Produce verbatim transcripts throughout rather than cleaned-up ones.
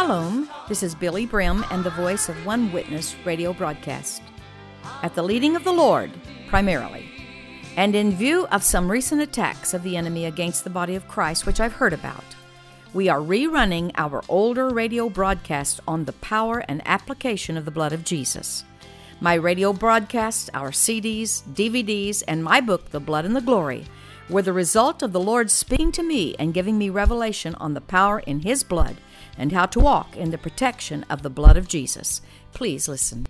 Shalom, this is Billy Brim and the Voice of One Witness radio broadcast. At the leading of the Lord, primarily, and in view of some recent attacks of the enemy against the body of Christ, which I've heard about, we are rerunning our older radio broadcast on the power and application of the blood of Jesus. My radio broadcasts, our C Ds, D V Ds, and my book, The Blood and the Glory, were the result of the Lord speaking to me and giving me revelation on the power in His blood and how to walk in the protection of the blood of Jesus. Please listen.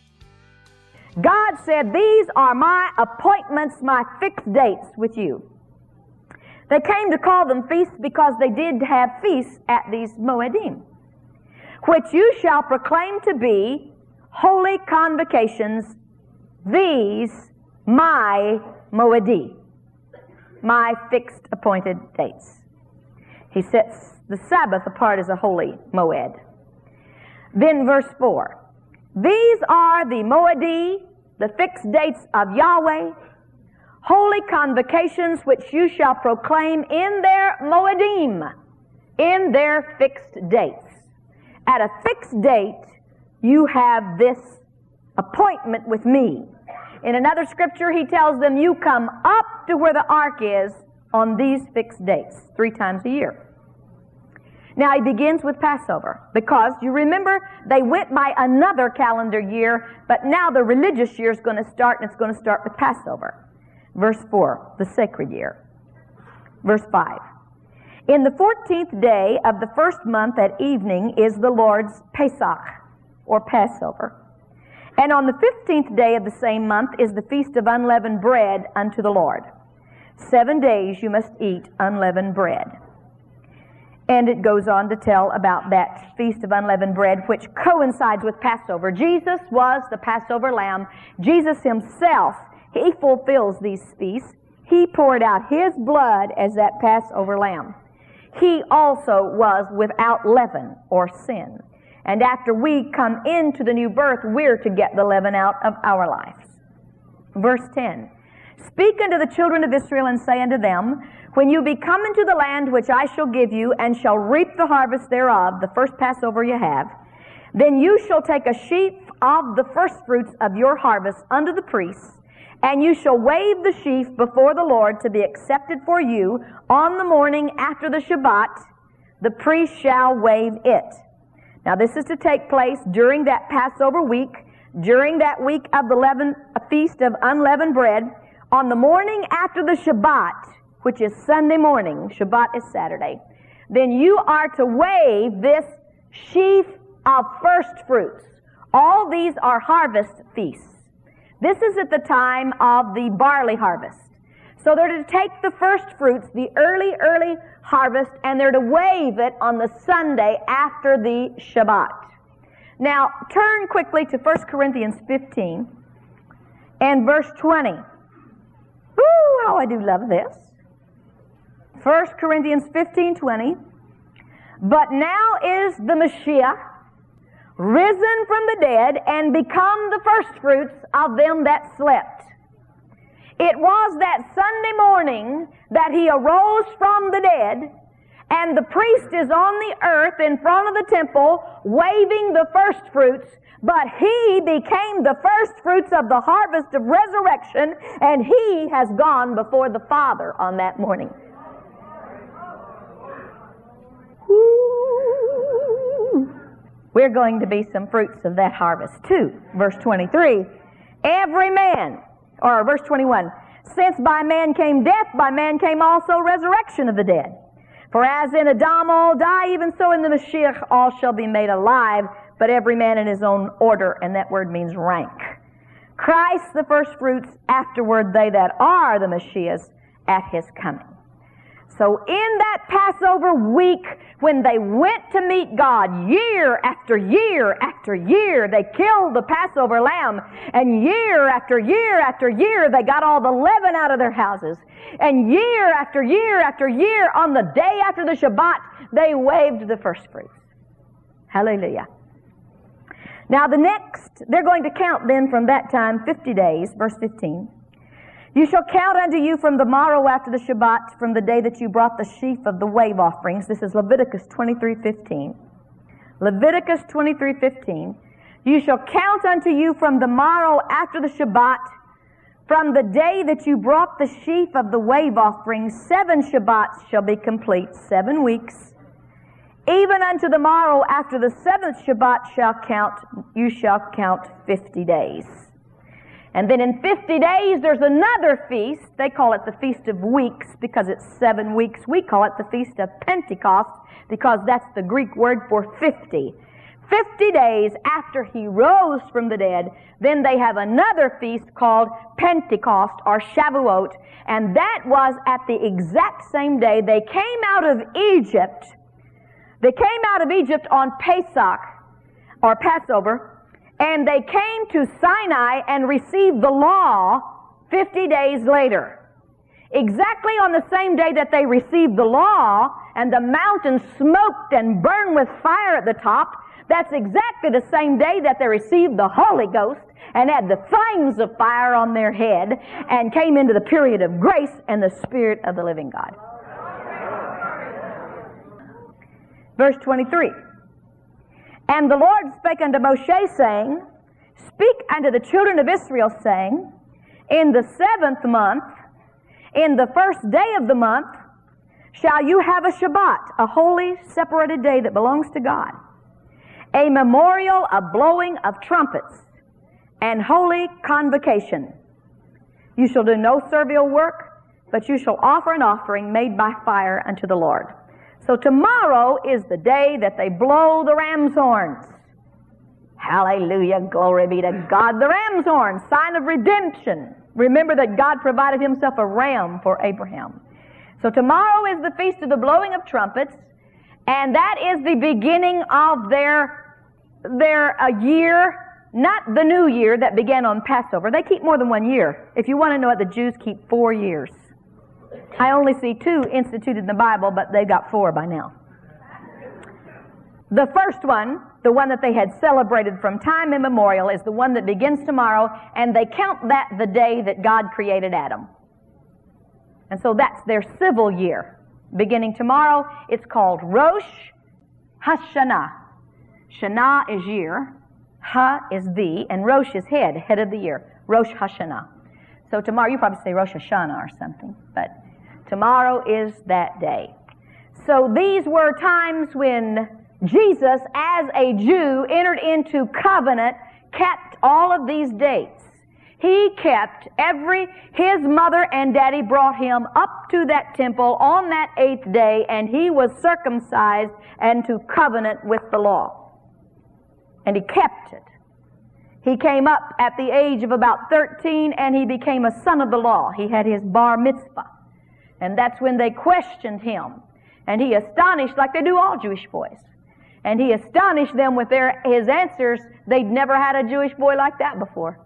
God said, "These are my appointments, my fixed dates with you." They came to call them feasts because they did have feasts at these Moedim, which you shall proclaim to be holy convocations, these my Moedi, my fixed appointed dates. He sets the Sabbath apart as a holy Moed. Then verse four, these are the Moedi, the fixed dates of Yahweh, holy convocations which you shall proclaim in their Moedim, in their fixed dates. At a fixed date, you have this appointment with me. In another scripture, he tells them, you come up to where the ark is on these fixed dates, three times a year. Now, he begins with Passover, because you remember they went by another calendar year, but now the religious year is going to start, and it's going to start with Passover. Verse four, the sacred year. Verse five, in the fourteenth day of the first month at evening is the Lord's Pesach, or Passover. And on the fifteenth day of the same month is the feast of unleavened bread unto the Lord. Seven days you must eat unleavened bread. And it goes on to tell about that feast of unleavened bread, which coincides with Passover. Jesus was the Passover lamb. Jesus himself, he fulfills these feasts. He poured out his blood as that Passover lamb. He also was without leaven or sin. And after we come into the new birth, we're to get the leaven out of our lives. Verse ten, speak unto the children of Israel and say unto them, when you be come into the land which I shall give you, and shall reap the harvest thereof, the first Passover you have, then you shall take a sheaf of the firstfruits of your harvest unto the priests, and you shall wave the sheaf before the Lord to be accepted for you on the morning after the Shabbat. The priest shall wave it. Now this is to take place during that Passover week, during that week of the leaven, feast of unleavened bread, on the morning after the Shabbat, which is Sunday morning. Shabbat is Saturday. Then you are to wave this sheaf of first fruits. All these are harvest feasts. This is at the time of the barley harvest. So they're to take the first fruits, the early, early harvest, and they're to wave it on the Sunday after the Shabbat. Now, turn quickly to First Corinthians fifteen and verse twenty. Ooh, how I do love this. First Corinthians fifteen twenty. But now is the Mashiach risen from the dead and become the firstfruits of them that slept. It was that Sunday morning that he arose from the dead, and the priest is on the earth in front of the temple waving the firstfruits, but he became the firstfruits of the harvest of resurrection, and he has gone before the Father on that morning. We're going to be some fruits of that harvest too. Verse twenty-three, every man, or verse twenty-one, since by man came death, by man came also resurrection of the dead. For as in Adam all die, even so in the Mashiach all shall be made alive, but every man in his own order, and that word means rank. Christ the first fruits, afterward they that are the Mashiachs at his coming. So in that Passover week, when they went to meet God year after year after year, they killed the Passover lamb, and year after year after year, they got all the leaven out of their houses. And year after year after year, on the day after the Shabbat, they waved the first fruits. Hallelujah. Now the next, they're going to count then from that time fifty days, verse fifteen. You shall count unto you from the morrow after the Shabbat, from the day that you brought the sheaf of the wave offerings. This is Leviticus twenty-three fifteen. Leviticus twenty-three fifteen. You shall count unto you from the morrow after the Shabbat, from the day that you brought the sheaf of the wave offering, seven Shabbats shall be complete, seven weeks. Even unto the morrow after the seventh Shabbat shall count, you shall count fifty days. And then in fifty days there's another feast. They call it the Feast of Weeks because it's seven weeks. We call it the Feast of Pentecost because that's the Greek word for fifty. Fifty days after he rose from the dead, then they have another feast called Pentecost or Shavuot, and that was at the exact same day they came out of Egypt. They came out of Egypt on Pesach, or Passover, and they came to Sinai and received the law fifty days later. Exactly on the same day that they received the law, and the mountain smoked and burned with fire at the top, that's exactly the same day that they received the Holy Ghost and had the flames of fire on their head and came into the period of grace and the Spirit of the living God. Verse twenty-three. And the Lord spake unto Moshe, saying, Speak unto the children of Israel, saying, In the seventh month, in the first day of the month, shall you have a Shabbat, a holy separated day that belongs to God, a memorial of blowing of trumpets, and holy convocation. You shall do no servile work, but you shall offer an offering made by fire unto the Lord. So tomorrow is the day that they blow the ram's horns. Hallelujah, glory be to God. The ram's horn, sign of redemption. Remember that God provided himself a ram for Abraham. So tomorrow is the feast of the blowing of trumpets, and that is the beginning of their, their a year, not the new year that began on Passover. They keep more than one year. If you want to know it, the Jews keep four years. I only see two instituted in the Bible, but they got four by now. The first one, the one that they had celebrated from time immemorial, is the one that begins tomorrow, and they count that the day that God created Adam. And so that's their civil year. Beginning tomorrow, it's called Rosh Hashanah. Shana is year, Ha is the, and Rosh is head, head of the year. Rosh Hashanah. So tomorrow, you probably say Rosh Hashanah or something, but tomorrow is that day. So these were times when Jesus, as a Jew, entered into covenant, kept all of these dates. He kept every, his mother and daddy brought him up to that temple on that eighth day, and he was circumcised and to covenant with the law. And he kept it. He came up at the age of about thirteen, and he became a son of the law. He had his bar mitzvah. And that's when they questioned him. And he astonished, like they do all Jewish boys. And he astonished them with their his answers. They'd never had a Jewish boy like that before.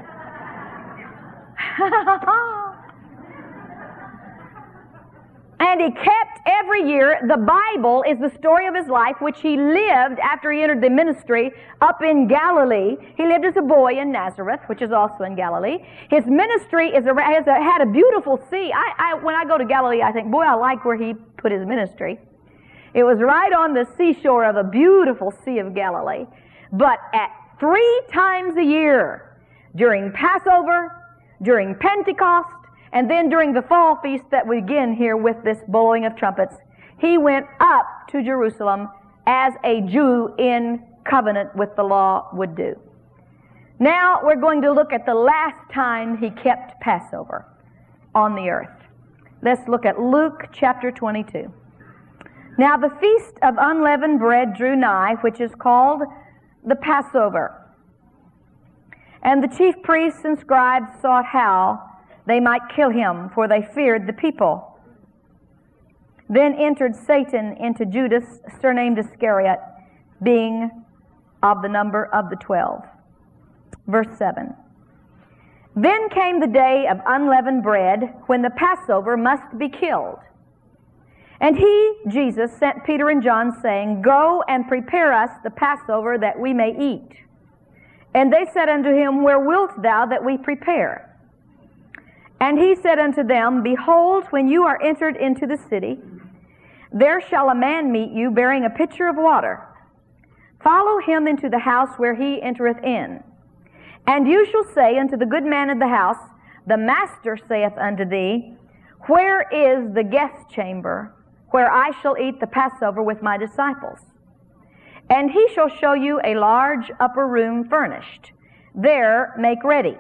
And he kept every year. The Bible is the story of his life, which he lived after he entered the ministry up in Galilee. He lived as a boy in Nazareth, which is also in Galilee. His ministry is a, has a, had a beautiful sea. I, I, when I go to Galilee, I think, boy, I like where he put his ministry. It was right on the seashore of a beautiful Sea of Galilee. But at three times a year, during Passover, during Pentecost, and then during the fall feast that we begin here with this blowing of trumpets, he went up to Jerusalem as a Jew in covenant with the law would do. Now we're going to look at the last time he kept Passover on the earth. Let's look at Luke chapter twenty-two. Now the feast of unleavened bread drew nigh, which is called the Passover. And the chief priests and scribes sought how they might kill him, for they feared the people. Then entered Satan into Judas, surnamed Iscariot, being of the number of the twelve. Verse seven. Then came the day of unleavened bread, when the Passover must be killed. And he, Jesus, sent Peter and John, saying, Go and prepare us the Passover, that we may eat. And they said unto him, Where wilt thou that we prepare? And he said unto them, Behold, when you are entered into the city, there shall a man meet you bearing a pitcher of water. follow him into the house where he entereth in. And you shall say unto the good man of the house, The master saith unto thee, Where is the guest chamber, where I shall eat the Passover with my disciples? And he shall show you a large upper room furnished. There make ready.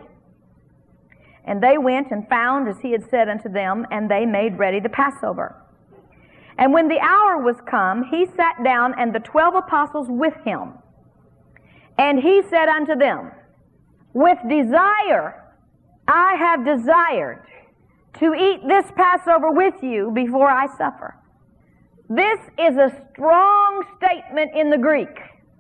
And they went and found as he had said unto them, and they made ready the Passover. And when the hour was come, he sat down, and the twelve apostles with him. And he said unto them, With desire I have desired to eat this Passover with you before I suffer. This is a strong statement in the Greek.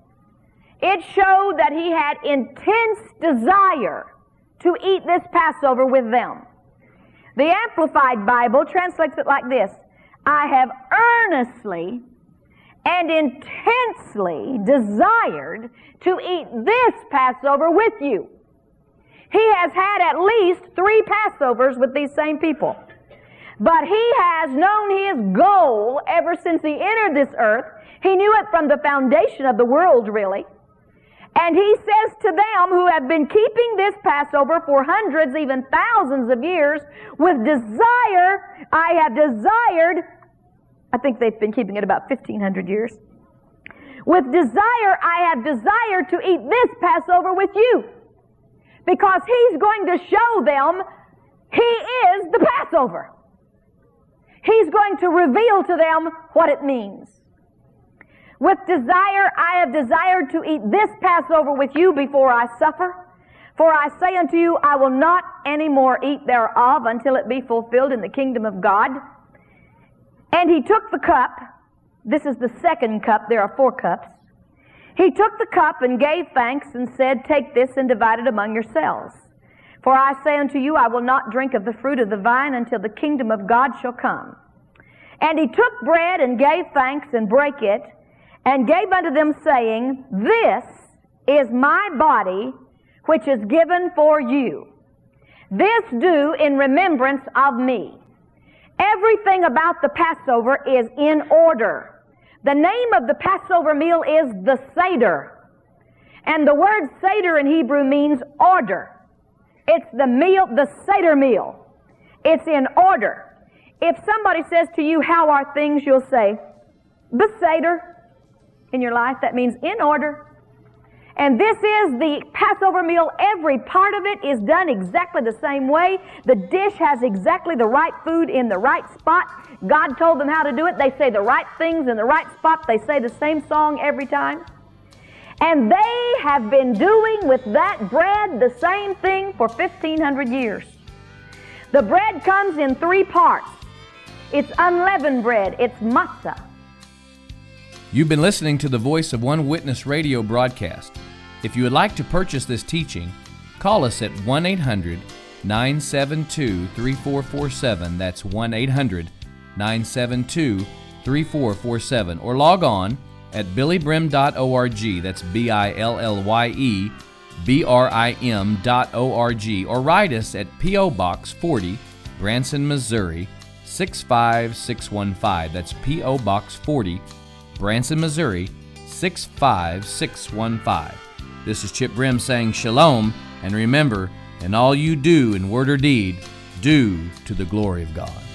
It showed that he had intense desire to eat this Passover with them. The Amplified Bible translates it like this: I have earnestly and intensely desired to eat this Passover with you. He has had at least three Passovers with these same people. But he has known his goal ever since he entered this earth. He knew it from the foundation of the world, really. And he says to them who have been keeping this Passover for hundreds, even thousands of years, with desire, I have desired, I think they've been keeping it about fifteen hundred years. With desire, I have desired to eat this Passover with you. Because he's going to show them he is the Passover. He's going to reveal to them what it means. With desire, I have desired to eat this Passover with you before I suffer. For I say unto you, I will not any more eat thereof until it be fulfilled in the kingdom of God. And he took the cup. This is the second cup. There are four cups. He took the cup and gave thanks and said, Take this and divide it among yourselves. For I say unto you, I will not drink of the fruit of the vine until the kingdom of God shall come. And he took bread and gave thanks and brake it, and gave unto them, saying, This is my body, which is given for you. This do in remembrance of me. Everything about the Passover is in order. The name of the Passover meal is the Seder. And the word Seder in Hebrew means order. It's the meal, the Seder meal. It's in order. If somebody says to you, How are things? You'll say, the Seder. In your life, that means in order. And this is the Passover meal. Every part of it is done exactly the same way. The dish has exactly the right food in the right spot. God told them how to do it. They say the right things in the right spot. They say the same song every time. And they have been doing with that bread the same thing for fifteen hundred years. The bread comes in three parts. It's unleavened bread. It's matzah. You've been listening to the Voice of One Witness radio broadcast. If you would like to purchase this teaching, call us at one eight hundred nine seven two three four four seven. That's one eight hundred nine seven two three four four seven. Or log on at billy brim dot org. That's B I L L Y E B R I M dot O R G. Or write us at P O Box forty, Branson, Missouri, six five six one five. That's P O Box forty, Branson, Missouri, six five six one five. This is Chip Brim saying shalom, and remember, in all you do in word or deed, do to the glory of God.